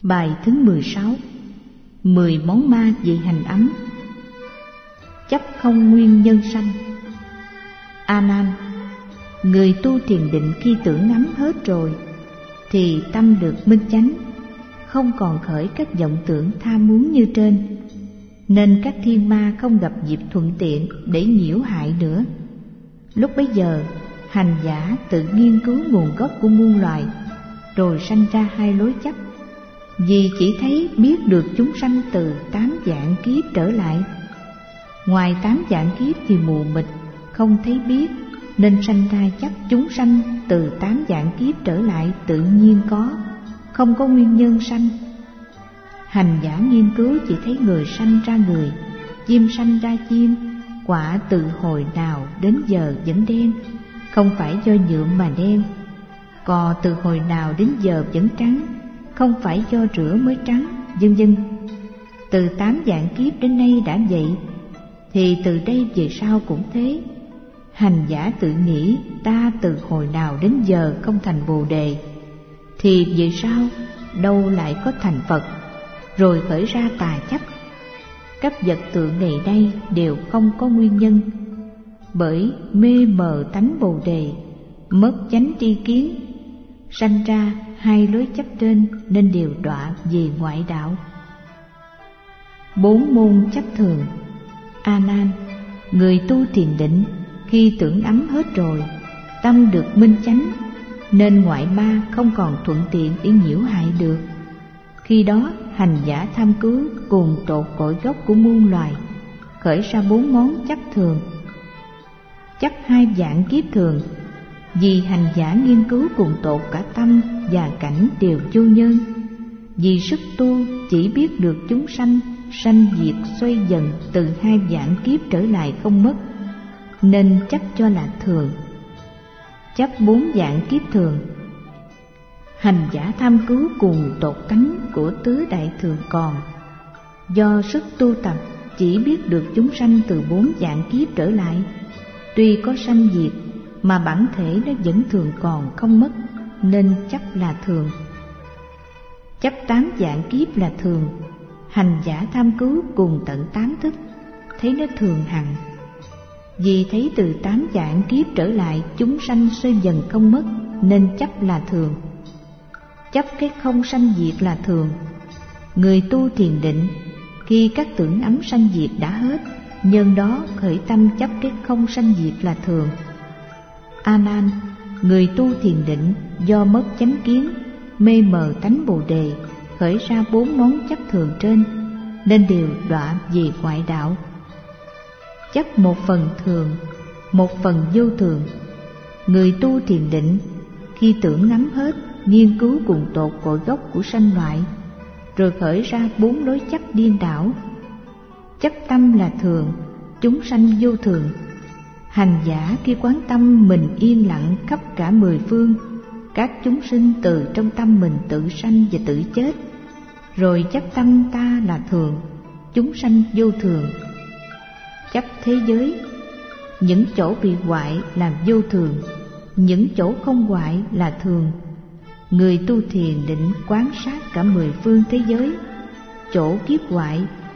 Bài thứ 16. 10 món ma vị hành ấm. Chấp không nguyên nhân sanh. A Nan, người tu thiền định khi tưởng ngắm hết rồi thì tâm được minh chánh, không còn khởi các vọng tưởng tham muốn như trên, nên các thiên ma không gặp dịp thuận tiện để nhiễu hại nữa. Lúc bấy giờ, hành giả tự nghiên cứu nguồn gốc của muôn loài, rồi sanh ra hai lối chấp. Vì chỉ thấy biết được chúng sanh từ 8 vạn kiếp trở lại. Ngoài 8 vạn kiếp thì mù mịt, không thấy biết, nên sanh ra chấp chúng sanh từ 8 vạn kiếp trở lại tự nhiên có, không có nguyên nhân sanh. Hành giả nghiên cứu chỉ thấy người sanh ra người, chim sanh ra chim, quả từ hồi nào đến giờ vẫn đen, không phải do nhuộm mà đen. Cò từ hồi nào đến giờ vẫn trắng, không phải do rửa mới trắng, vân vân. Từ 8 vạn kiếp đến nay đã vậy, thì từ đây về sau cũng thế. Hành giả tự nghĩ ta từ hồi nào đến giờ không thành Bồ Đề, thì về sau đâu lại có thành Phật, rồi khởi ra tà chấp. Các vật tượng này đây đều không có nguyên nhân, bởi mê mờ tánh Bồ Đề, mất chánh tri kiến, sanh ra hai lối chấp trên, nên đều đọa về ngoại đạo. 4 môn chấp thường. A Nan, người tu thiền định khi tưởng ấm hết rồi, tâm được minh chánh, nên ngoại ma không còn thuận tiện để nhiễu hại được. Khi đó hành giả tham cứu cùng tột cội gốc của muôn loài, khởi ra 4 món chấp thường. Chấp 2 vạn kiếp thường, vì hành giả nghiên cứu cùng tột cả tâm và cảnh đều vô nhân. Vì sức tu chỉ biết được chúng sanh, sanh diệt xoay dần từ 2 vạn kiếp trở lại không mất, nên chấp cho là thường. Chấp 4 vạn kiếp thường, hành giả tham cứu cùng tột tánh của tứ đại thường còn. Do sức tu tập chỉ biết được chúng sanh từ 4 vạn kiếp trở lại, tuy có sanh diệt mà bản thể nó vẫn thường còn không mất, nên chấp là thường. Chấp 8 vạn kiếp là thường, hành giả tham cứu cùng tận 8 thức, thấy nó thường hằng. Vì thấy từ 8 vạn kiếp trở lại chúng sanh xoay dần không mất, nên chấp là thường. Chấp cái không sanh diệt là thường. Người tu thiền định khi các tưởng ấm sanh diệt đã hết, nhân đó khởi tâm chấp cái không sanh diệt là thường. A Nan, người tu thiền định do mất chánh kiến, mê mờ tánh Bồ Đề, khởi ra 4 món chấp thường trên, nên đều đọa về ngoại đạo. Chấp 1 phần thường, 1 phần vô thường. Người tu thiền định khi tưởng ngắm hết, nghiên cứu cùng tột cội gốc của sanh loại, rồi khởi ra 4 lối chấp điên đảo. Chấp tâm là thường, chúng sanh vô thường. Hành giả khi quán tâm mình yên lặng khắp cả 10 phương, các chúng sinh từ trong tâm mình tự sanh và tự chết, rồi chấp tâm ta là thường, chúng sanh vô thường. Chấp thế giới, những chỗ bị hoại là vô thường, những chỗ không hoại là thường. Người tu thiền định quán sát cả 10 phương thế giới, chỗ kiếp hoại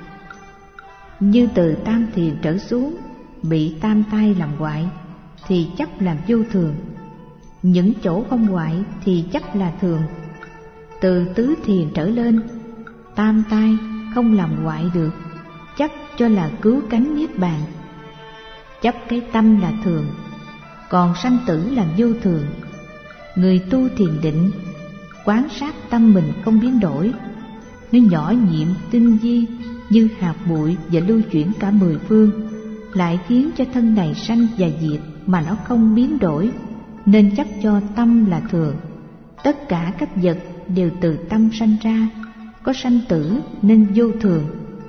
như từ tam thiền trở xuống bị tam tai làm hoại thì chấp làm vô thường. Những chỗ không hoại thì chấp là thường. Từ tứ thiền trở lên, tam tai không làm hoại được, chấp cho là cứu cánh niết bàn. Chấp cái tâm là thường, còn sanh tử là vô thường. Người tu thiền định quán sát tâm mình không biến đổi, nó nhỏ nhiệm tinh vi như hạt bụi và lưu chuyển cả 10 phương, lại khiến cho thân này sanh và diệt mà nó không biến đổi, nên chấp cho tâm là thường. Tất cả các vật đều từ tâm sanh ra, có sanh tử nên vô thường.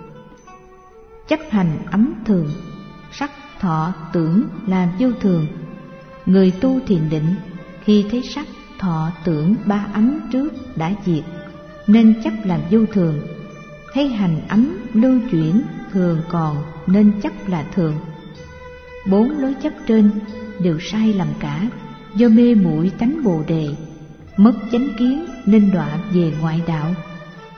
Chấp hành ấm thường, sắc thọ tưởng là vô thường. Người tu thiền định khi thấy sắc thọ tưởng 3 ấm trước đã diệt, nên chấp là vô thường. Thấy hành ấm lưu chuyển thường còn, nên chấp là thường. 4 lối chấp trên đều sai lầm cả, do mê muội tánh Bồ Đề, mất chánh kiến nên đọa về ngoại đạo.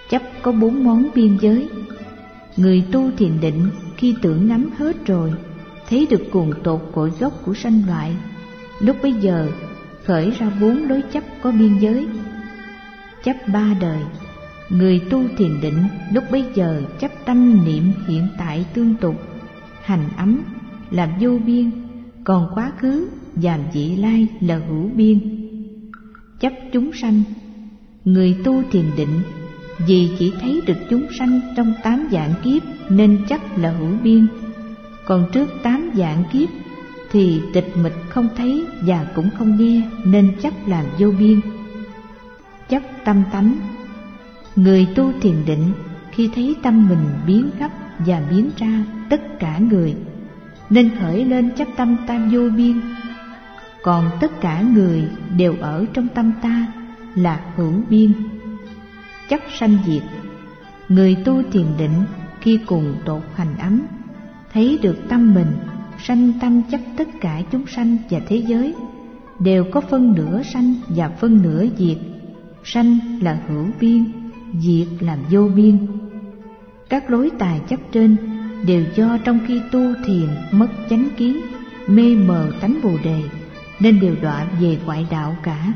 Chấp có 4 món biên giới. Người tu thiền định khi tưởng nắm hết rồi, thấy được cuồng tột cội gốc của sanh loại, lúc bấy giờ khởi ra 4 lối chấp có biên giới. Chấp 3 đời. Người tu thiền định lúc bấy giờ chấp tâm niệm hiện tại tương tục, hành ấm làm vô biên, còn quá khứ và vị lai là hữu biên. Chấp chúng sanh. Người tu thiền định vì chỉ thấy được chúng sanh trong 8 vạn kiếp nên chấp là hữu biên, còn trước 8 vạn kiếp thì tịch mịch không thấy và cũng không nghe nên chấp làm vô biên. Chấp tâm tánh. Người tu thiền định khi thấy tâm mình biến khắp và biến ra tất cả người nên khởi lên chấp tâm ta vô biên, còn tất cả người đều ở trong tâm ta là hữu biên. Chấp sanh diệt. Người tu thiền định khi cùng tột hành ấm, thấy được tâm mình sanh tâm chấp tất cả chúng sanh và thế giới đều có phân nửa sanh và phân nửa diệt. Sanh là hữu biên, diệt làm vô biên. Các lối tài chấp trên đều do trong khi tu thiền mất chánh kiến, mê mờ tánh bồ đề nên đều đọa về ngoại đạo cả.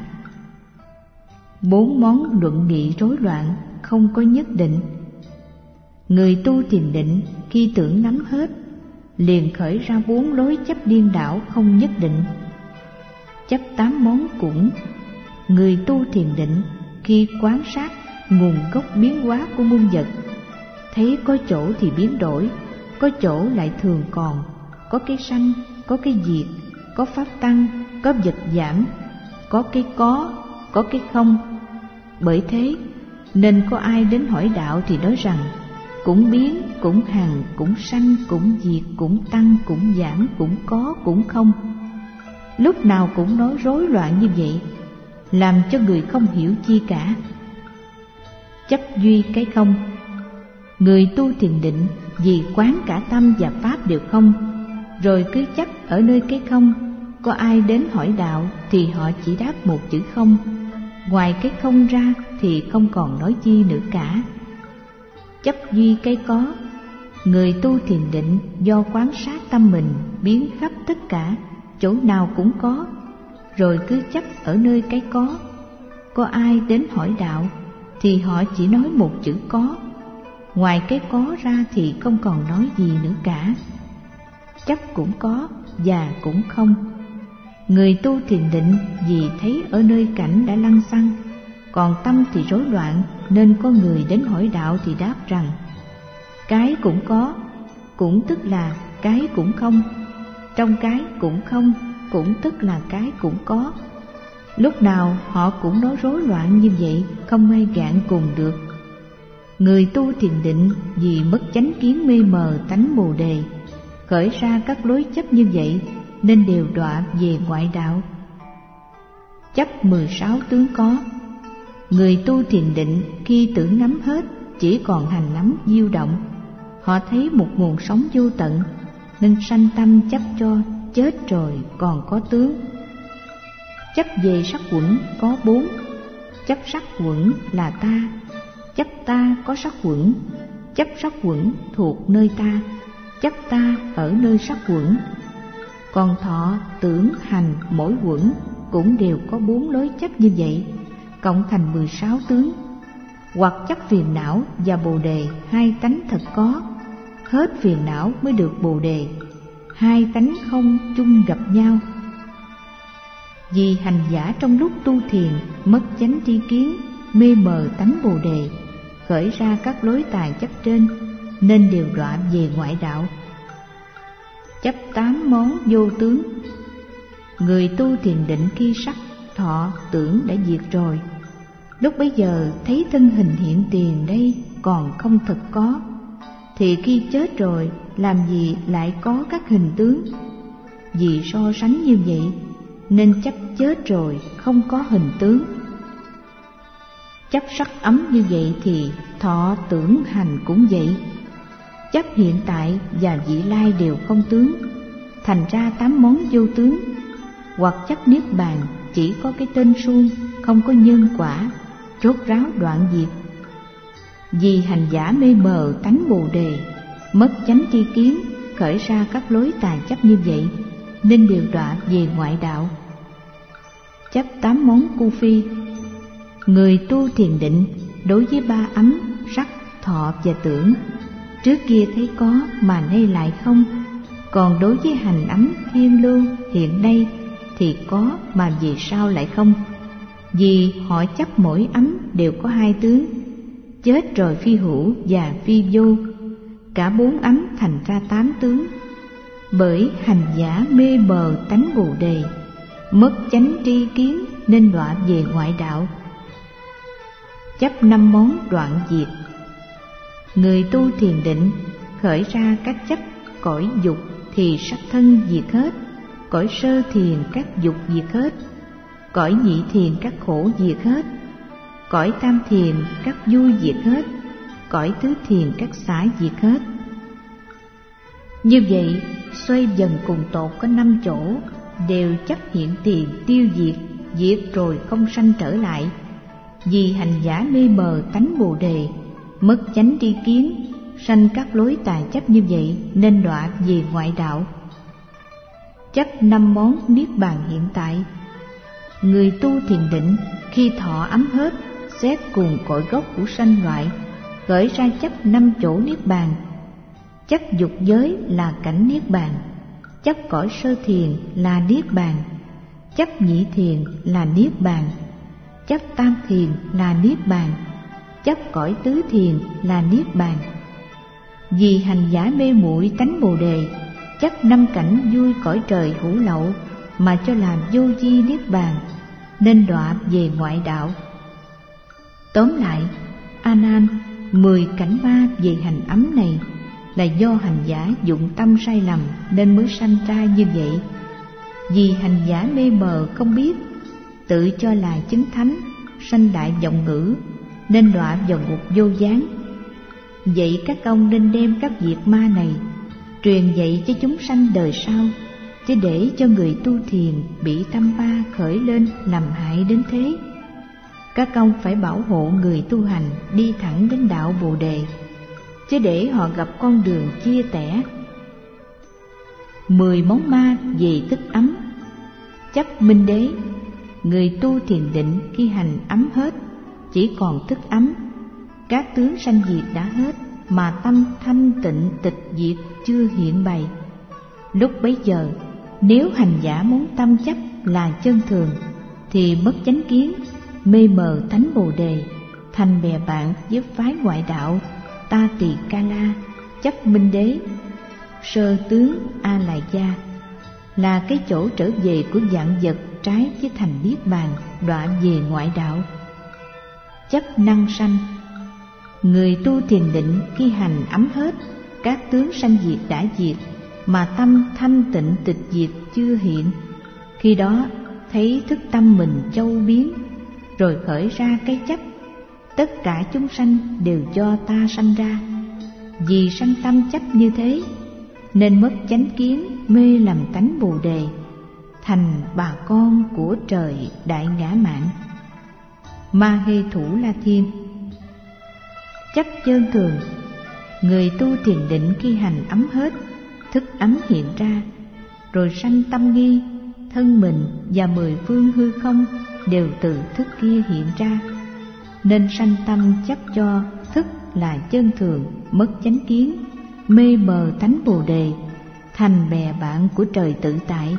4 món luận nghị rối loạn không có nhất định. Người tu thiền định khi tưởng nắm hết liền khởi ra 4 lối chấp điên đảo không nhất định. Chấp 8 món cũng. Người tu thiền định khi quán sát nguồn gốc biến hóa của muôn vật, thấy có chỗ thì biến đổi, có chỗ lại thường còn, có cái sanh, có cái diệt, có pháp tăng, có vật giảm, có cái không. Bởi thế nên có ai đến hỏi đạo thì nói rằng cũng biến, cũng hằng, cũng sanh, cũng diệt, cũng tăng, cũng giảm, cũng có, cũng không. Lúc nào cũng nói rối loạn như vậy, làm cho người không hiểu chi cả. Chấp duy cái không. Người tu thiền định vì quán cả tâm và pháp đều không, rồi cứ chấp ở nơi cái không. Có ai đến hỏi đạo thì họ chỉ đáp một chữ không, ngoài cái không ra thì không còn nói chi nữa cả. Chấp duy cái có. Người tu thiền định do quán sát tâm mình biến khắp tất cả, chỗ nào cũng có, rồi cứ chấp ở nơi cái có. Có ai đến hỏi đạo thì họ chỉ nói một chữ có, ngoài cái có ra thì không còn nói gì nữa cả. Chấp cũng có và cũng không. Người tu thiền định vì thấy ở nơi cảnh đã lăng xăng, còn tâm thì rối loạn, nên có người đến hỏi đạo thì đáp rằng cái cũng có, cũng tức là cái cũng không, trong cái cũng không, cũng tức là cái cũng có. Lúc nào họ cũng nói rối loạn như vậy, không ai gạn cùng được. Người tu thiền định vì mất chánh kiến mê mờ tánh bồ đề, khởi ra các lối chấp như vậy nên đều đọa về ngoại đạo. Chấp 16 tướng có. Người tu thiền định khi tưởng nắm hết chỉ còn hành nắm diêu động, họ thấy một nguồn sống vô tận nên sanh tâm chấp cho chết rồi còn có tướng. Chấp về sắc quẩn có 4. Chấp sắc quẩn là ta, chấp ta có sắc quẩn, chấp sắc quẩn thuộc nơi ta, chấp ta ở nơi sắc quẩn. Còn thọ, tưởng, hành mỗi quẩn cũng đều có 4 lối chấp như vậy, cộng thành 16 tướng. Hoặc chấp phiền não và bồ đề, 2 tánh thật có, hết phiền não mới được bồ đề, 2 tánh không chung gặp nhau. Vì hành giả trong lúc tu thiền mất chánh tri kiến, mê mờ tánh bồ đề, khởi ra các lối tài chấp trên nên đều đọa về ngoại đạo. Chấp 8 món vô tướng. Người tu thiền định khi sắc, thọ, tưởng đã diệt rồi, lúc bấy giờ thấy thân hình hiện tiền đây còn không thật có, thì khi chết rồi làm gì lại có các hình tướng? Vì so sánh như vậy nên chấp chết rồi không có hình tướng. Chấp sắc ấm như vậy thì thọ, tưởng, hành cũng vậy. Chấp hiện tại và vị lai đều không tướng, thành ra 8 món vô tướng. Hoặc chấp niết bàn chỉ có cái tên suông, không có nhân quả, rốt ráo đoạn diệt. Vì hành giả mê mờ tánh Bồ Đề, mất chánh tri kiến, khởi ra các lối tà chấp như vậy, nên đều đọa về ngoại đạo. Chấp 8 món cu phi. Người tu thiền định đối với 3 ấm, sắc, thọ và tưởng, trước kia thấy có mà nay lại không. Còn đối với hành ấm thiên lưu hiện nay thì có mà vì sao lại không? Vì họ chấp mỗi ấm đều có 2 tướng, chết rồi phi hữu và phi vô. Cả 4 ấm thành ra 8 tướng. Bởi hành giả mê mờ tánh Bồ Đề, mất chánh tri kiến, nên đọa về ngoại đạo. Chấp 5 món đoạn diệt. Người tu thiền định khởi ra các chấp cõi dục thì sắc thân diệt hết, cõi sơ thiền các dục diệt hết, cõi nhị thiền các khổ diệt hết, cõi tam thiền các vui diệt hết, cõi tứ thiền các xả diệt hết. Như vậy xoay dần cùng tột có 5 chỗ, đều chấp hiện tiền tiêu diệt, diệt rồi không sanh trở lại. Vì hành giả mê mờ tánh Bồ Đề, mất chánh tri kiến, sanh các lối tà chấp như vậy, nên đọa về ngoại đạo. Chấp 5 món niết bàn hiện tại. Người tu thiền định khi thọ ấm hết, xét cùng cội gốc của sanh loại, khởi ra chấp 5 chỗ niết bàn. Chấp dục giới là cảnh niết bàn, chấp cõi sơ thiền là niết bàn, chấp nhị thiền là niết bàn, chấp tam thiền là niết bàn, chấp cõi tứ thiền là niết bàn. Vì hành giả mê muội tánh Bồ Đề, chấp 5 cảnh vui cõi trời hữu lậu mà cho làm vô vi niết bàn, nên đọa về ngoại đạo. Tóm lại, A Nan, 10 cảnh ma về hành ấm này là do hành giả dụng tâm sai lầm nên mới sanh ra như vậy. Vì hành giả mê mờ không biết, tự cho là chứng thánh, sanh đại vọng ngữ, nên đọa vào ngục vô gián. Vậy các ông nên đem các việc ma này truyền dạy cho chúng sanh đời sau, chứ để cho người tu thiền bị tâm ma khởi lên làm hại đến thế. Các ông phải bảo hộ người tu hành đi thẳng đến đạo Bồ Đề, chứ để họ gặp con đường chia tẻ. 10 món ma về thức ấm. Chấp minh đế. Người tu thiền định khi hành ấm hết, chỉ còn thức ấm. Các tướng sanh diệt đã hết, mà tâm thanh tịnh tịch diệt chưa hiện bày. Lúc bấy giờ, nếu hành giả muốn tâm chấp là chân thường, thì mất chánh kiến, mê mờ tánh Bồ Đề, thành bè bạn với phái ngoại đạo Ta Tỳ Ca La, chấp minh đế. Sơ tướng A Lại Gia là cái chỗ trở về của vạn vật trái với thành niết bàn, đọa về ngoại đạo. Chấp năng sanh. Người tu thiền định khi hành ấm hết, các tướng sanh diệt đã diệt, mà tâm thanh tịnh tịch diệt chưa hiện. Khi đó thấy thức tâm mình châu biến, rồi khởi ra cái chấp. Tất cả chúng sanh đều do ta sanh ra. Vì sanh tâm chấp như thế, nên mất chánh kiến, mê lầm tánh Bồ Đề, thành bà con của trời đại ngã mạn. Ma Hê Thủ La Thiên. Chấp chân thường. Người tu thiền định khi hành ấm hết, thức ấm hiện ra, rồi sanh tâm nghi, thân mình và 10 phương hư không đều từ thức kia hiện ra, nên sanh tâm chấp cho thức là chân thường, mất chánh kiến, mê mờ tánh Bồ Đề, thành bè bạn của trời tự tại.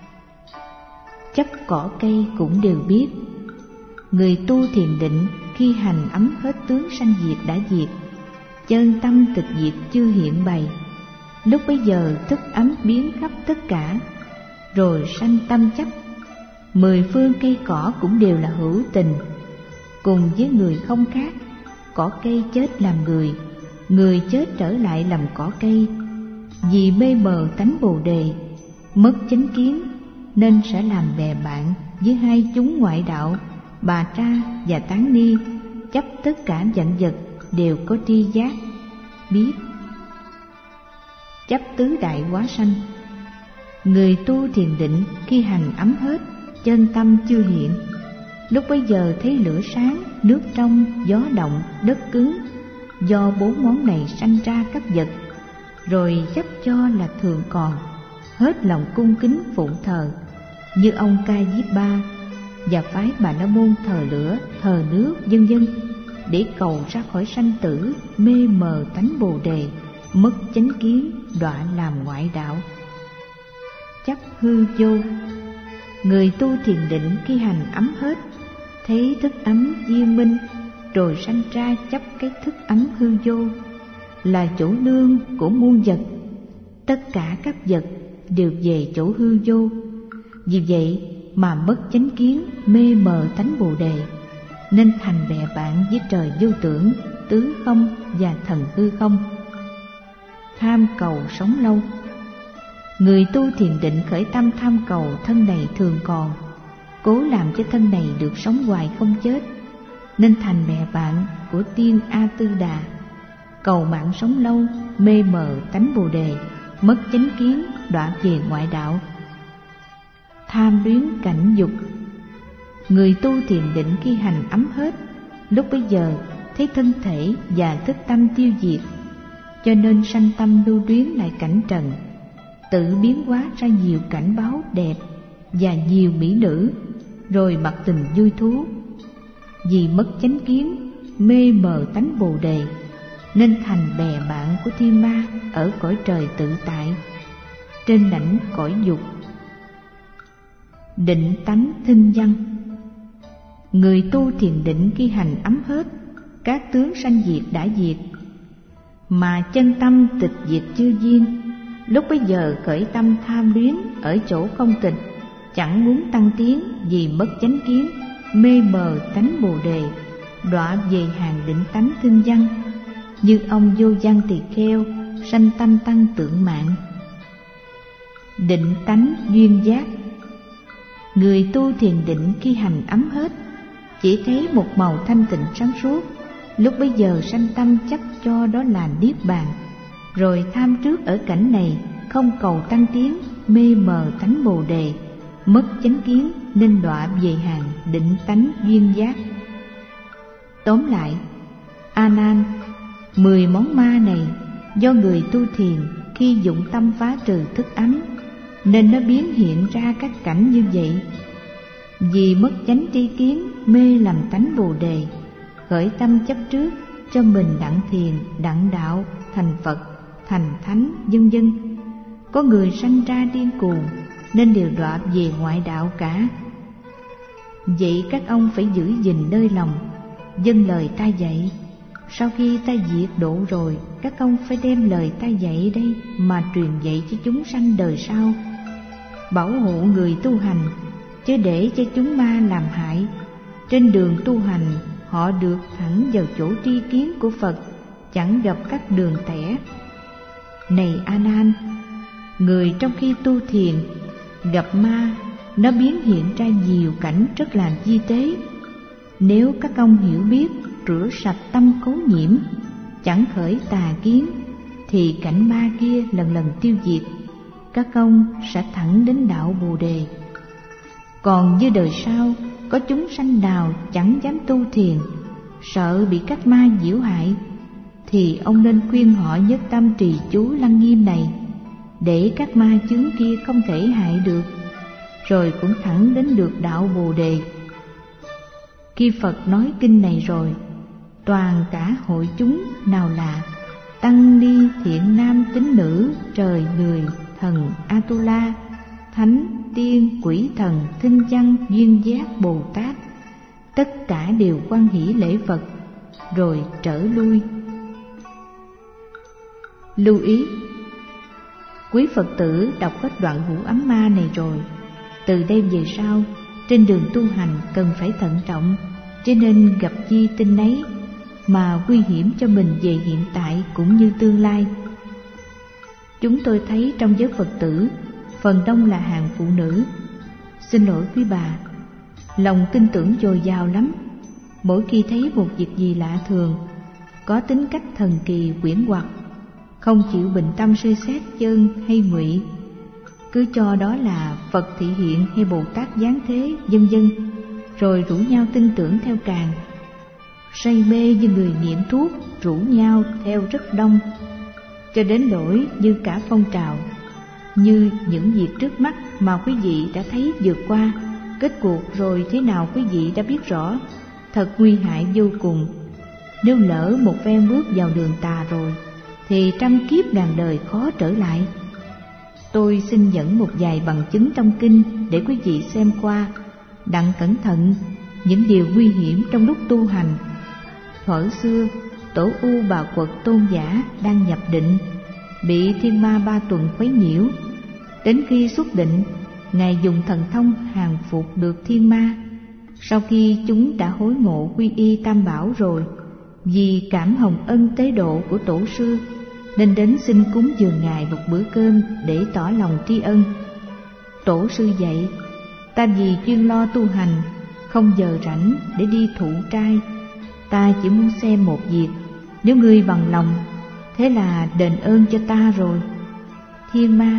Chấp cỏ cây cũng đều biết. Người tu thiền định khi hành ấm hết tướng sanh diệt đã diệt, chân tâm tịch diệt chưa hiện bày. Lúc bấy giờ thức ấm biến khắp tất cả, rồi sanh tâm chấp. 10 phương cây cỏ cũng đều là hữu tình, cùng với người không khác. Cỏ cây chết làm người, người chết trở lại làm cỏ cây. Vì mê mờ tánh Bồ Đề, mất chánh kiến, nên sẽ làm bè bạn với hai chúng ngoại đạo Bà Tra và Tán Ni, chấp tất cả vạn vật đều có tri giác, biết. Chấp tứ đại hóa sanh. Người tu thiền định khi hành ấm hết, chân tâm chưa hiện. Lúc bấy giờ thấy lửa sáng, nước trong, gió động, đất cứng, do bốn món này sanh ra các vật, rồi chấp cho là thường còn, hết lòng cung kính phụng thờ, như ông Ca Diếp Ba và phái Bà La Môn thờ lửa, thờ nước, vân vân, để cầu ra khỏi sanh tử, mê mờ tánh Bồ Đề, mất chánh kiến, đọa làm ngoại đạo. Chấp hư vô. Người tu thiền định khi hành ấm hết, thấy thức ấm viên minh, rồi sanh ra chấp cái thức ấm hư vô là chỗ nương của muôn vật. Tất cả các vật đều về chỗ hư vô. Vì vậy mà mất chánh kiến, mê mờ tánh Bồ Đề, nên thành bè bạn với trời vô tưởng, tứ không và thần hư không. Tham cầu sống lâu. Người tu thiền định khởi tâm tham cầu thân này thường còn, cố làm cho thân này được sống hoài không chết, nên thành bè bạn của tiên A Tư Đà, cầu mạng sống lâu, mê mờ tánh Bồ Đề, mất chánh kiến, đọa về ngoại đạo. Tham luyến cảnh dục. Người tu thiền định khi hành ấm hết, lúc bấy giờ thấy thân thể và thức tâm tiêu diệt, cho nên sanh tâm lưu luyến lại cảnh trần, tự biến hóa ra nhiều cảnh báo đẹp và nhiều mỹ nữ, rồi mặc tình vui thú. Vì mất chánh kiến, mê mờ tánh Bồ Đề, nên thành bè bạn của thiên ma ở cõi trời tự tại, trên lãnh cõi dục. Định tánh thinh văn. Người tu thiền định khi hành ấm hết, các tướng sanh diệt đã diệt, mà chân tâm tịch diệt chưa viên. Lúc bấy giờ khởi tâm tham luyến ở chỗ không tịch, chẳng muốn tăng tiến, vì mất chánh kiến, mê mờ tánh Bồ Đề, đọa về hàng định tánh thinh văn, như ông Vô Văn Tỳ Kheo sanh tâm tăng tượng mạng. Định tánh duyên giác. Người tu thiền định khi hành ấm hết, chỉ thấy một màu thanh tịnh sáng suốt, lúc bấy giờ sanh tâm chấp cho đó là niết bàn, rồi tham trước ở cảnh này, không cầu tăng tiến, mê mờ tánh Bồ Đề, mất chánh kiến, nên đọa về hàng định tánh duyên giác. Tóm lại, A Nan, 10 món ma này do người tu thiền khi dụng tâm phá trừ thức ấm, nên nó biến hiện ra các cảnh như vậy. Vì mất chánh tri kiến, mê làm tánh Bồ Đề, khởi tâm chấp trước cho mình đặng thiền, đặng đạo, thành Phật, thành Thánh, vân vân. Có người sanh ra điên cuồng, nên đều đọa về ngoại đạo cả. Vậy các ông phải giữ gìn nơi lòng, vâng lời ta dạy. Sau khi ta diệt độ rồi, các ông phải đem lời ta dạy đây mà truyền dạy cho chúng sanh đời sau, bảo hộ người tu hành, chứ để cho chúng ma làm hại. Trên đường tu hành, họ được thẳng vào chỗ tri kiến của Phật, chẳng gặp các đường tẻ. Này A Nan, người trong khi tu thiền gặp ma, nó biến hiện ra nhiều cảnh rất là vi tế. Nếu các ông hiểu biết, rửa sạch tâm cố nhiễm, chẳng khởi tà kiến, thì cảnh ma kia lần lần tiêu diệt, các ông sẽ thẳng đến đạo Bồ Đề. Còn như đời sau, có chúng sanh nào chẳng dám tu thiền, sợ bị các ma nhiễu hại, thì ông nên khuyên họ nhất tâm trì chú Lăng Nghiêm này, để các ma chướng kia không thể hại được, rồi cũng thẳng đến được đạo Bồ Đề. Khi Phật nói kinh này rồi, toàn cả hội chúng nào là tăng ni, thiện nam, tín nữ, trời, người, thần, Atula, thánh, tiên, quỷ thần, thinh văn, duyên giác, Bồ Tát, tất cả đều hoan hỷ lễ Phật, rồi trở lui. Lưu ý, quý Phật tử đọc hết đoạn Ngũ Ấm Ma này rồi, từ đây về sau trên đường tu hành cần phải thận trọng, cho nên gặp chi tin nấy mà nguy hiểm cho mình về hiện tại cũng như tương lai. Chúng tôi thấy trong giới Phật tử phần đông là hàng phụ nữ. Xin lỗi quý bà, lòng tin tưởng dồi dào lắm. Mỗi khi thấy một việc gì lạ thường, có tính cách thần kỳ quyển hoặc, không chịu bình tâm suy xét chân hay ngụy, cứ cho đó là Phật thị hiện hay Bồ Tát giáng thế, vân vân, rồi rủ nhau tin tưởng theo càng. say mê như người nghiện thuốc, rủ nhau theo rất đông, cho đến nỗi như cả phong trào, như những việc trước mắt mà quý vị đã thấy vượt qua. Kết cuộc rồi thế nào quý vị đã biết rõ, thật nguy hại vô cùng. Nếu lỡ một phen bước vào đường tà rồi, thì trăm kiếp ngàn đời khó trở lại. Tôi xin dẫn một vài bằng chứng trong kinh để quý vị xem qua, đặng cẩn thận những điều nguy hiểm trong lúc tu hành. Thuở xưa, Tổ U Bà Quật Tôn giả đang nhập định, bị thiên ma 3 tuần quấy nhiễu. Đến khi xuất định, Ngài dùng thần thông hàng phục được thiên ma. Sau khi chúng đã hối ngộ quy y Tam Bảo rồi, vì cảm hồng ân tế độ của Tổ sư, nên đến xin cúng dường Ngài một bữa cơm để tỏ lòng tri ân. Tổ sư dạy: ta vì chuyên lo tu hành, không giờ rảnh để đi thụ trai. Ta chỉ muốn xem một việc, nếu ngươi bằng lòng, thế là đền ơn cho ta rồi. Thiên ma: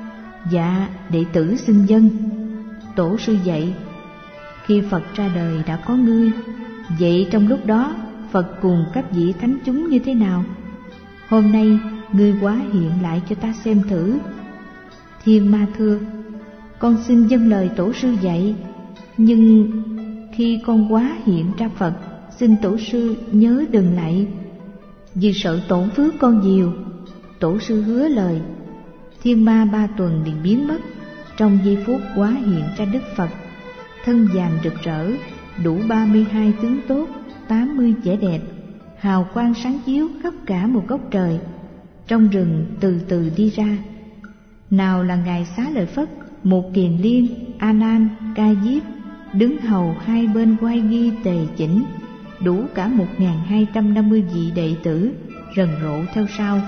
dạ, đệ tử xin vâng. Tổ sư dạy: khi Phật ra đời đã có ngươi, vậy trong lúc đó Phật cùng các vị thánh chúng như thế nào? Hôm nay ngươi hóa hiện lại cho ta xem thử. Thiên ma thưa: con xin vâng lời tổ sư dạy, nhưng khi con hóa hiện ra Phật, xin tổ sư nhớ đừng lạy, vì sợ tổn phước con nhiều. Tổ sư hứa lời. Thiên ma 3 tuần liền biến mất, trong giây phút hóa hiện ra Đức Phật, thân vàng rực rỡ, đủ 32 tướng tốt, 80 vẻ đẹp, hào quang sáng chiếu khắp cả một góc trời. Trong rừng từ từ đi ra, nào là Ngài Xá Lợi Phất, Một Kiền Liên, A Nan, Ca Diếp, đứng hầu hai bên quai ghi tề chỉnh, đủ cả 1250 vị đệ tử rần rộ theo sau.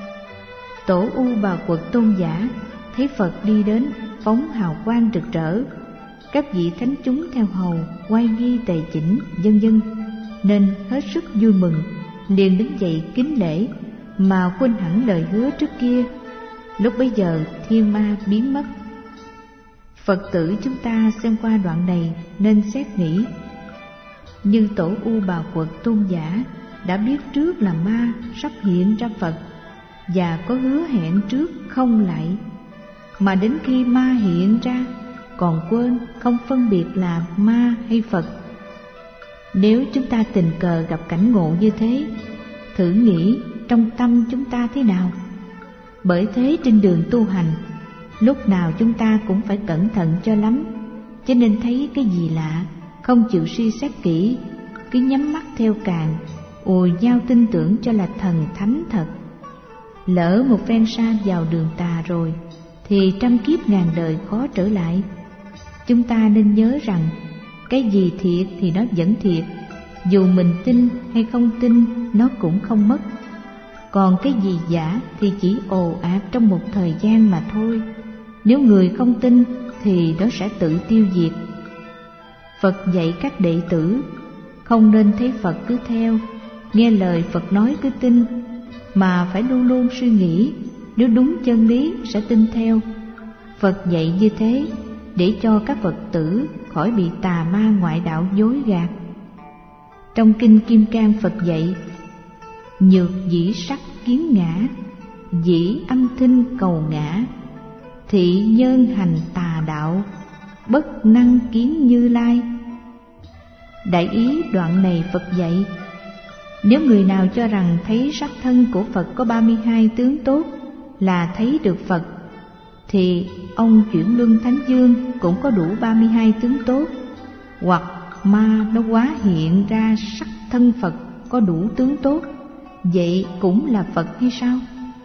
Tổ U Bà Quật Tôn giả thấy Phật đi đến, phóng hào quang rực rỡ, các vị thánh chúng theo hầu quay ghi tề chỉnh vân vân, nên hết sức vui mừng, liền đứng dậy kính lễ mà quên hẳn lời hứa trước kia. Lúc bấy giờ thiên ma biến mất. Phật tử chúng ta xem qua đoạn này nên xét nghĩ, như Tổ U Bà Quật Tôn giả đã biết trước là ma sắp hiện ra Phật, và có hứa hẹn trước không lạy, mà đến khi ma hiện ra còn quên không phân biệt là ma hay Phật. Nếu chúng ta tình cờ gặp cảnh ngộ như thế, thử nghĩ trong tâm chúng ta thế nào. Bởi thế trên đường tu hành, lúc nào chúng ta cũng phải cẩn thận cho lắm, cho nên thấy cái gì lạ không chịu suy xét kỹ, cứ nhắm mắt theo càng, ùa nhau tin tưởng cho là thần thánh thật. Lỡ một phen sa vào đường tà rồi, thì trăm kiếp ngàn đời khó trở lại. Chúng ta nên nhớ rằng, cái gì thiệt thì nó vẫn thiệt, dù mình tin hay không tin nó cũng không mất. Còn cái gì giả thì chỉ ồ ạt trong một thời gian mà thôi. Nếu người không tin thì nó sẽ tự tiêu diệt. Phật dạy các đệ tử không nên thấy Phật cứ theo, nghe lời Phật nói cứ tin, mà phải luôn luôn suy nghĩ, nếu đúng chân lý sẽ tin theo. Phật dạy như thế để cho các Phật tử khỏi bị tà ma ngoại đạo dối gạt. Trong kinh Kim Cang Phật dạy: nhược dĩ sắc kiến ngã, dĩ âm thanh cầu ngã, thị nhân hành tà đạo, bất năng kiến Như Lai. Đại ý đoạn này Phật dạy, nếu người nào cho rằng thấy sắc thân của Phật có 32 tướng tốt là thấy được Phật, thì ông Chuyển Luân Thánh Dương cũng có đủ 32 tướng tốt, hoặc ma nó hóa hiện ra sắc thân Phật có đủ tướng tốt, vậy cũng là Phật hay sao?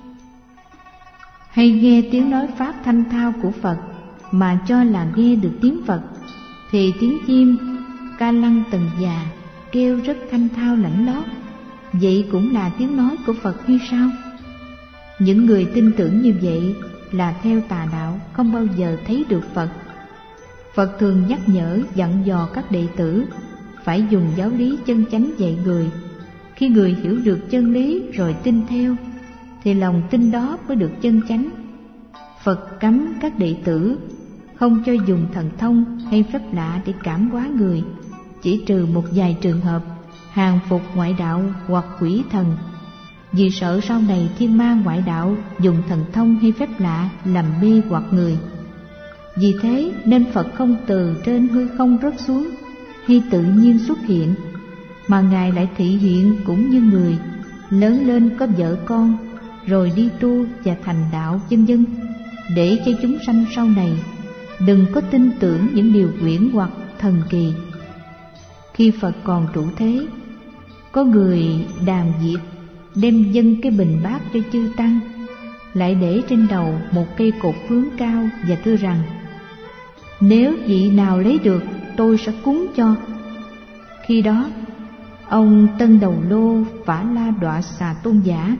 Hay nghe tiếng nói pháp thanh thao của Phật mà cho là nghe được tiếng Phật, thì tiếng chim ca lăng từng già kêu rất thanh thao lãnh lót, vậy cũng là tiếng nói của Phật hay sao? Những người tin tưởng như vậy là theo tà đạo, không bao giờ thấy được Phật. Phật thường nhắc nhở dặn dò các đệ tử phải dùng giáo lý chân chánh dạy người. Khi người hiểu được chân lý rồi tin theo, thì lòng tin đó mới được chân chánh. Phật cấm các đệ tử không cho dùng thần thông hay phép lạ để cảm hóa người, chỉ trừ một vài trường hợp hàng phục ngoại đạo hoặc quỷ thần, vì sợ sau này thiên ma ngoại đạo dùng thần thông hay phép lạ làm mê hoặc người. Vì thế nên Phật không từ trên hư không rớt xuống hay tự nhiên xuất hiện, mà Ngài lại thị hiện cũng như người, lớn lên có vợ con, rồi đi tu và thành đạo vân vân, để cho chúng sanh sau này đừng có tin tưởng những điều huyễn hoặc thần kỳ. Khi Phật còn trụ thế, có người đàn diệt đem dâng cái bình bát cho chư tăng, lại để trên đầu một cây cột phướng cao và thưa rằng: nếu vị nào lấy được, tôi sẽ cúng cho. Khi đó ông Tân Đầu Lô Phả La Đọa Xà Tôn giả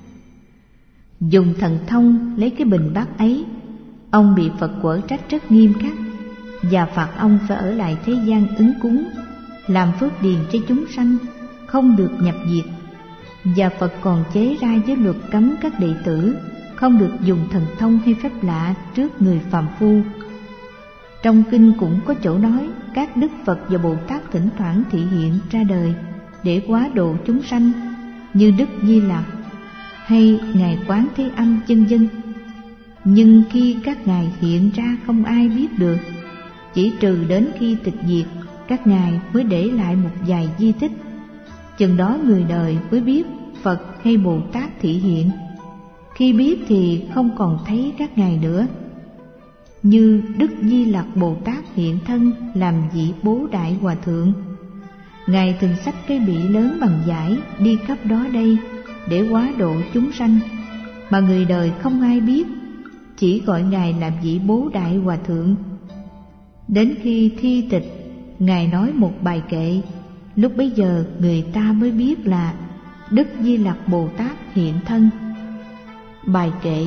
dùng thần thông lấy cái bình bát ấy. Ông bị Phật quở trách rất nghiêm khắc và phạt ông phải ở lại thế gian ứng cúng, làm phước điền cho chúng sanh, không được nhập diệt. Và Phật còn chế ra giới luật cấm các đệ tử không được dùng thần thông hay phép lạ trước người phàm phu. Trong kinh cũng có chỗ nói các Đức Phật và Bồ Tát thỉnh thoảng thị hiện ra đời để hóa độ chúng sanh, như Đức Di Lặc hay Ngài Quán Thế Âm vân vân. Nhưng khi các ngài hiện ra không ai biết được, chỉ trừ đến khi tịch diệt, các ngài mới để lại một vài di tích. Chừng đó người đời mới biết Phật hay Bồ Tát thị hiện. Khi biết thì không còn thấy các ngài nữa. Như Đức Di Lặc Bồ Tát hiện thân làm vị Bố Đại Hòa Thượng, Ngài thường xách cái bị lớn bằng vải đi khắp đó đây để hóa độ chúng sanh, mà người đời không ai biết, chỉ gọi Ngài là vị Bố Đại Hòa Thượng. Đến khi thi tịch, Ngài nói một bài kệ, lúc bấy giờ người ta mới biết là Đức Di Lặc Bồ Tát hiện thân. Bài kệ: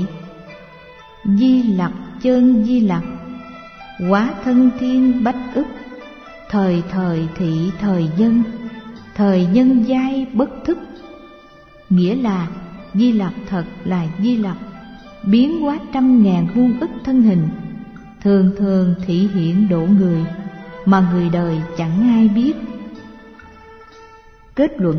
Di Lặc chân Di Lặc, hóa thân thiên bách ức, thời thời thị thời nhân giai bất thức. Nghĩa là Di Lặc thật là Di Lặc, biến hóa 100.000 muôn ức thân hình, thường thường thị hiện độ người, mà người đời chẳng ai biết. Kết luận: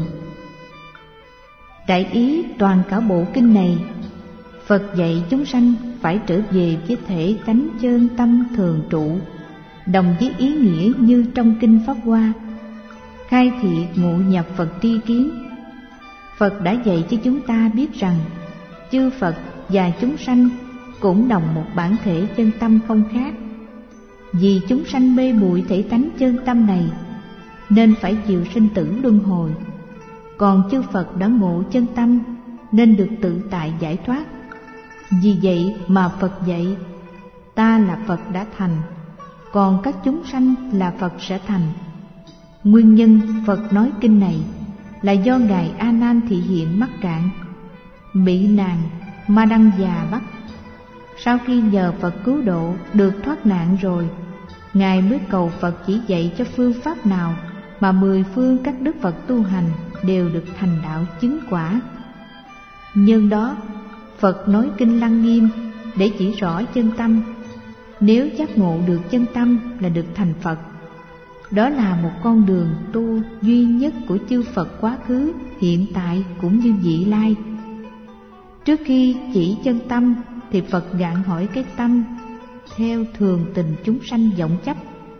đại ý toàn cả bộ kinh này, Phật dạy chúng sanh phải trở về với thể tánh chân tâm thường trụ, đồng với ý nghĩa như trong kinh Pháp Hoa, khai thị ngộ nhập Phật tri kiến. Phật đã dạy cho chúng ta biết rằng chư Phật và chúng sanh cũng đồng một bản thể chân tâm không khác. Vì chúng sanh mê muội thể tánh chân tâm này nên phải chịu sinh tử luân hồi, còn chư Phật đã ngộ chân tâm nên được tự tại giải thoát. Vì vậy mà Phật dạy ta là Phật đã thành, còn các chúng sanh là Phật sẽ thành. Nguyên nhân Phật nói kinh này là do Ngài A Nan thị hiện mắc cạn, bị nàng Ma Đăng Già bắt. Sau khi nhờ Phật cứu độ được thoát nạn rồi, Ngài mới cầu Phật chỉ dạy cho phương pháp nào mà 10 phương các đức Phật tu hành đều được thành đạo chứng quả. Nhân đó Phật nói kinh Lăng Nghiêm để chỉ rõ chân tâm. Nếu giác ngộ được chân tâm là được thành Phật. Đó là một con đường tu duy nhất của chư Phật quá khứ, hiện tại cũng như vị lai. Trước khi chỉ chân tâm thì Phật gạn hỏi cái tâm theo thường tình chúng sanh vọng chấp.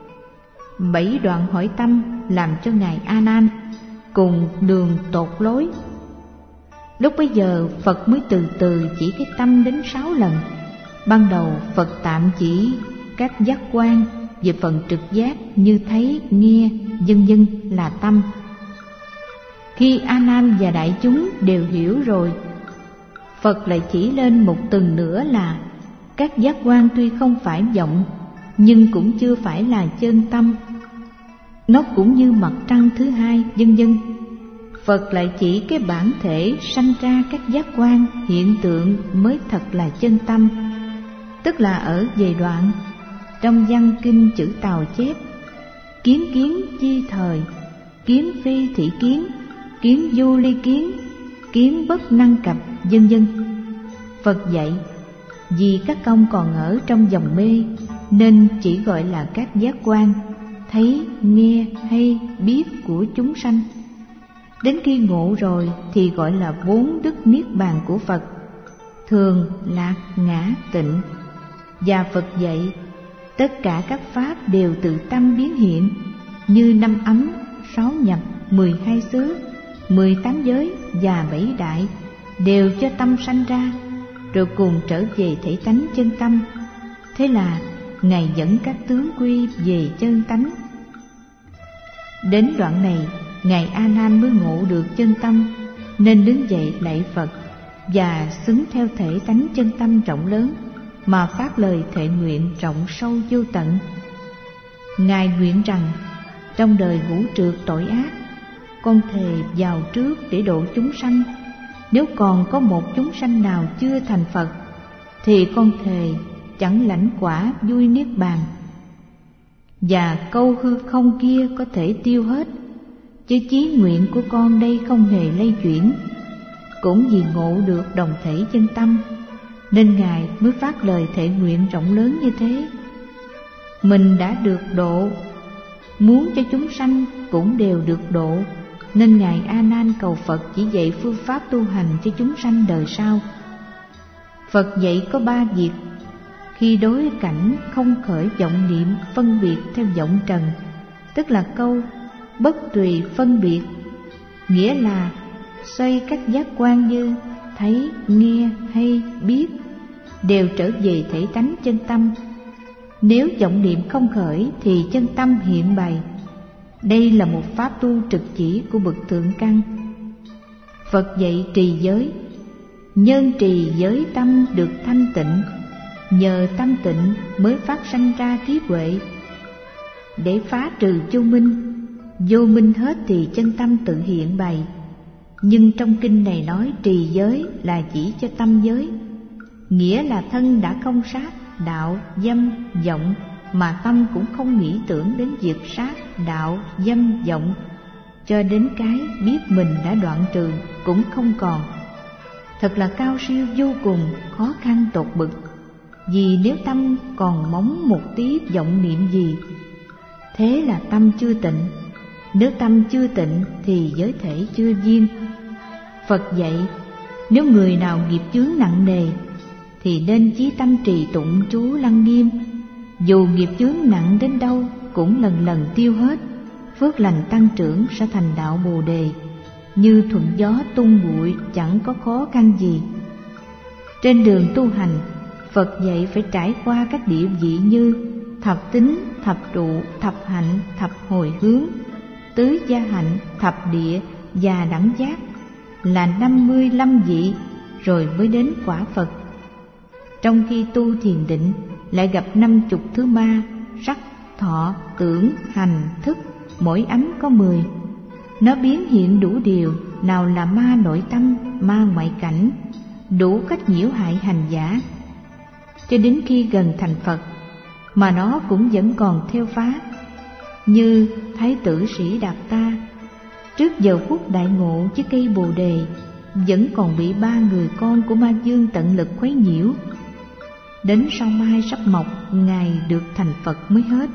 7 đoạn hỏi tâm làm cho Ngài A Nan cùng đường tột lối. Lúc bấy giờ Phật mới từ từ chỉ cái tâm đến 6 lần. Ban đầu Phật tạm chỉ các giác quan về phần trực giác như thấy, nghe, vân vân là tâm. Khi A Nan và đại chúng đều hiểu rồi, Phật lại chỉ lên một tầng nữa là các giác quan tuy không phải vọng nhưng cũng chưa phải là chân tâm. Nó cũng như mặt trăng thứ hai, vân vân. Phật lại chỉ cái bản thể sanh ra các giác quan hiện tượng mới thật là chân tâm. Tức là ở về đoạn trong văn kinh chữ Tào chép: kiến kiến chi thời, kiến phi thị kiến, kiến du ly kiến, kiến bất năng cập, vân vân. Phật dạy vì các công còn ở trong vòng mê nên chỉ gọi là các giác quan thấy, nghe hay biết của chúng sanh. Đến khi ngộ rồi thì gọi là 4 đức niết bàn của Phật: thường, lạc, ngã, tịnh. Và Phật dạy tất cả các pháp đều tự tâm biến hiện, như 5 ấm, 6 nhập, 12 xứ, 18 giới và 7 đại đều cho tâm sanh ra, rồi cùng trở về thể tánh chân tâm. Thế là Ngài dẫn các tướng quy về chân tánh. Đến đoạn này, Ngài A Nan mới ngộ được chân tâm, nên đứng dậy lạy Phật và xứng theo thể tánh chân tâm rộng lớn mà phát lời thệ nguyện rộng sâu vô tận. Ngài nguyện rằng: trong đời ngũ trượt tội ác, con thề vào trước để độ chúng sanh. Nếu còn có một chúng sanh nào chưa thành Phật, thì con thề chẳng lãnh quả vui niết bàn. Và câu hư không kia có thể tiêu hết, chứ chí nguyện của con đây không hề lay chuyển. Cũng vì ngộ được đồng thể chân tâm, nên Ngài mới phát lời thệ nguyện rộng lớn như thế. Mình đã được độ, muốn cho chúng sanh cũng đều được độ, nên Ngài A Nan cầu Phật chỉ dạy phương pháp tu hành cho chúng sanh đời sau. Phật dạy có 3 việc: khi đối cảnh không khởi vọng niệm phân biệt theo vọng trần, tức là câu bất tùy phân biệt, nghĩa là xoay các giác quan như thấy, nghe, hay, biết đều trở về thể tánh chân tâm. Nếu vọng niệm không khởi thì chân tâm hiện bày. Đây là một pháp tu trực chỉ của bậc thượng căn. Phật dạy trì giới: nhân trì giới tâm được thanh tịnh, nhờ tâm tịnh mới phát sanh ra trí huệ. Để phá trừ vô minh, vô minh hết thì chân tâm tự hiện bày. Nhưng trong kinh này nói trì giới là chỉ cho tâm giới, nghĩa là thân đã không sát đạo, dâm, vọng, mà tâm cũng không nghĩ tưởng đến việc sát đạo, dâm, vọng, cho đến cái biết mình đã đoạn trừ cũng không còn. Thật là cao siêu vô cùng, khó khăn tột bực. Vì nếu tâm còn móng một tí vọng niệm gì, thế là tâm chưa tịnh. Nếu tâm chưa tịnh thì giới thể chưa viên. Phật dạy nếu người nào nghiệp chướng nặng nề thì nên chí tâm trì tụng chú Lăng Nghiêm. Dù nghiệp chướng nặng đến đâu cũng lần lần tiêu hết, phước lành tăng trưởng sẽ thành đạo Bồ Đề, như thuận gió tung bụi, chẳng có khó khăn gì. Trên đường tu hành, Phật dạy phải trải qua các địa vị như thập tính, thập trụ, thập hạnh, thập hồi hướng, tứ gia hạnh, thập địa và đẳng giác, là 55 vị, rồi mới đến quả Phật. Trong khi tu thiền định lại gặp 50 thứ ma: sắc, thọ, tưởng, hành, thức, mỗi ấm có 10. Nó biến hiện đủ điều, nào là ma nội tâm, ma ngoại cảnh, đủ cách nhiễu hại hành giả. Cho đến khi gần thành Phật mà nó cũng vẫn còn theo phá. Như Thái tử Sĩ Đạt Ta, trước giờ phút đại ngộ với cây Bồ Đề, vẫn còn bị 3 người con của ma dương tận lực khuấy nhiễu. Đến sau mai sắp mọc, Ngài được thành Phật mới hết.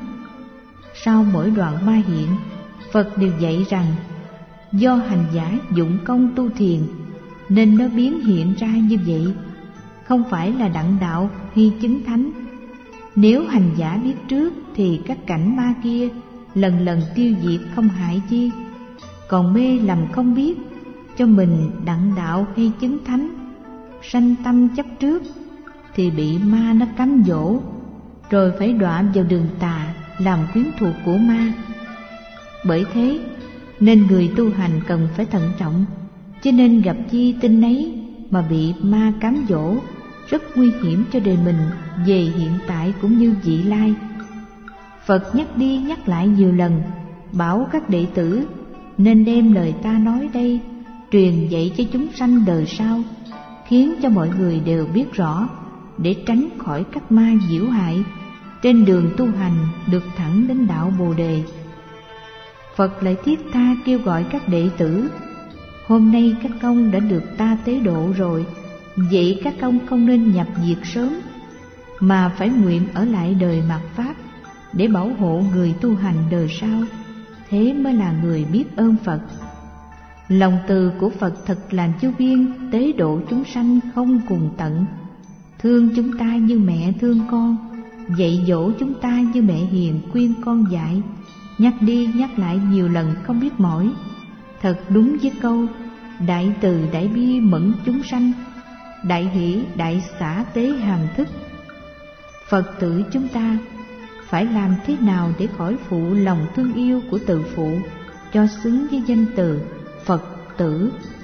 Sau mỗi đoạn ma hiện, Phật đều dạy rằng do hành giả dụng công tu thiền nên nó biến hiện ra như vậy, không phải là đặng đạo hay chứng thánh. Nếu hành giả biết trước thì các cảnh ma kia lần lần tiêu diệt không hại chi. Còn mê lầm không biết, cho mình đặng đạo hay chứng thánh, sanh tâm chấp trước thì bị ma nó cám dỗ, rồi phải đọa vào đường tà làm quyến thuộc của ma. Bởi thế nên người tu hành cần phải thận trọng, chứ nên gặp chi tin nấy mà bị ma cám dỗ, rất nguy hiểm cho đời mình về hiện tại cũng như vị lai. Phật nhắc đi nhắc lại nhiều lần, bảo các đệ tử nên đem lời ta nói đây truyền dạy cho chúng sanh đời sau, khiến cho mọi người đều biết rõ, để tránh khỏi các ma nhiễu hại, trên đường tu hành được thẳng đến đạo Bồ Đề. Phật lại thiết tha kêu gọi các đệ tử: hôm nay các công đã được ta tế độ rồi, vậy các công không nên nhập diệt sớm, mà phải nguyện ở lại đời mạt Pháp để bảo hộ người tu hành đời sau. Thế mới là người biết ơn Phật. Lòng từ của Phật thật là vô biên, tế độ chúng sanh không cùng tận. Thương chúng ta như mẹ thương con, dạy dỗ chúng ta như mẹ hiền khuyên con dạy, nhắc đi nhắc lại nhiều lần không biết mỏi. Thật đúng với câu đại từ đại bi mẫn chúng sanh, đại hỷ đại xả tế hàm thức. Phật tử chúng ta phải làm thế nào để khỏi phụ lòng thương yêu của từ phụ, cho xứng với danh từ Phật tử.